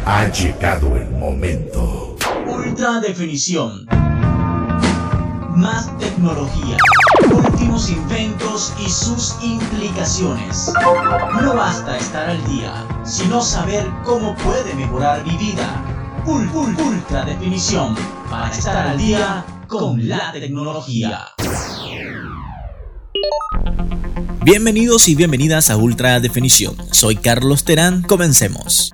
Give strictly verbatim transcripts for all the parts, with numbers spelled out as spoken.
Ha llegado el momento. Ultra definición. Más tecnología. Últimos inventos y sus implicaciones. No basta estar al día, sino saber cómo puede mejorar mi vida. Ul- ul- ultra definición. Para estar al día con la tecnología. Bienvenidos y bienvenidas a Ultra Definición. Soy Carlos Terán, comencemos.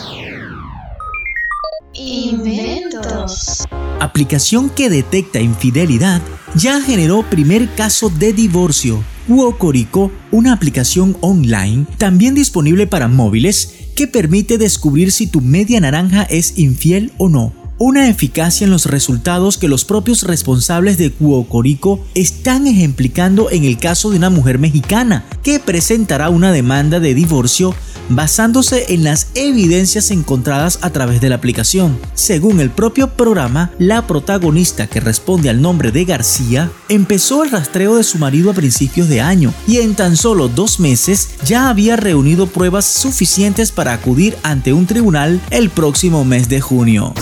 Inventos. Aplicación que detecta infidelidad ya generó primer caso de divorcio. Cuocorico, una aplicación online también disponible para móviles que permite descubrir si tu media naranja es infiel o no. Una eficacia en los resultados que los propios responsables de Cuocorico están ejemplificando en el caso de una mujer mexicana que presentará una demanda de divorcio basándose en las evidencias encontradas a través de la aplicación. Según el propio programa, la protagonista, que responde al nombre de García, empezó el rastreo de su marido a principios de año y en tan solo dos meses ya había reunido pruebas suficientes para acudir ante un tribunal el próximo mes de junio.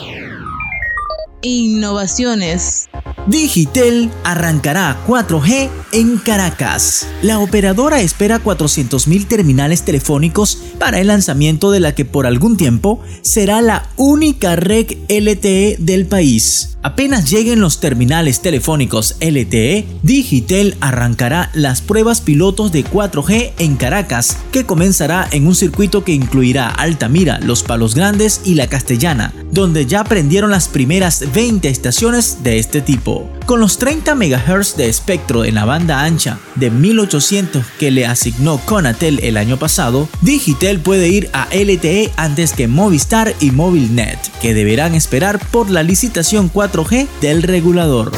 Innovaciones. Digitel arrancará cuatro G en Caracas. La operadora espera cuatrocientos mil terminales telefónicos para el lanzamiento de la que por algún tiempo será la única red L T E del país. Apenas lleguen los terminales telefónicos L T E, Digitel arrancará las pruebas pilotos de cuatro G en Caracas, que comenzará en un circuito que incluirá Altamira, Los Palos Grandes y La Castellana, donde ya prendieron las primeras veinte estaciones de este tipo. Con los treinta megahertz de espectro en la banda ancha de mil ochocientos que le asignó Conatel el año pasado, Digitel puede ir a L T E antes que Movistar y Movilnet, que deberán esperar por la licitación cuatro G del regulador.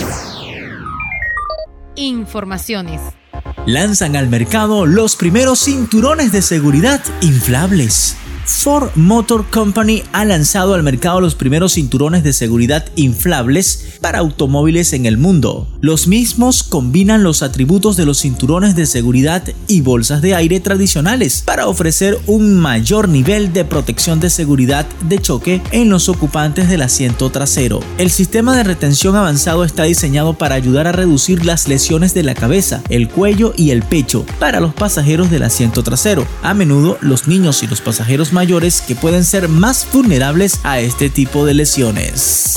Informaciones. Lanzan al mercado los primeros cinturones de seguridad inflables. Ford Motor Company ha lanzado al mercado los primeros cinturones de seguridad inflables para automóviles en el mundo. Los mismos combinan los atributos de los cinturones de seguridad y bolsas de aire tradicionales para ofrecer un mayor nivel de protección de seguridad de choque en los ocupantes del asiento trasero. El sistema de retención avanzado está diseñado para ayudar a reducir las lesiones de la cabeza, el cuello y el pecho para los pasajeros del asiento trasero. A menudo los niños y los pasajeros mayores que pueden ser más vulnerables a este tipo de lesiones.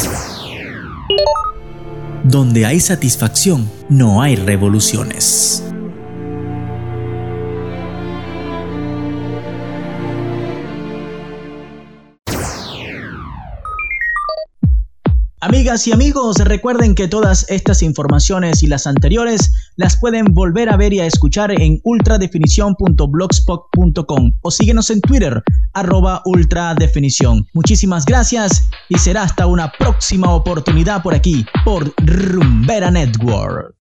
Donde hay satisfacción, no hay revoluciones. Amigas y amigos, recuerden que todas estas informaciones y las anteriores las pueden volver a ver y a escuchar en ultradefinición punto blogspot punto com o síguenos en Twitter, arroba ultradefinición. Muchísimas gracias y será hasta una próxima oportunidad por aquí, por Rumbera Network.